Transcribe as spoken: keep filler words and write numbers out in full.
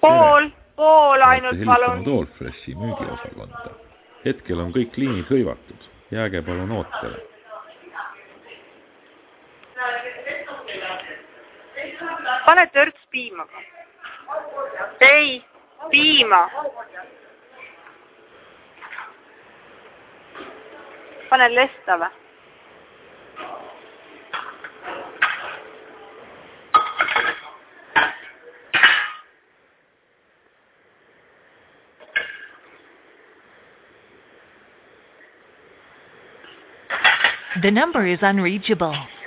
pool, pool ainult palun. Allfreshi müügiosakonda. Hetkel on kõik liinid hõivatud. Jääge palun ootele. Pane törts piima. Ei, piima. Pane lestale. The number is unreachable.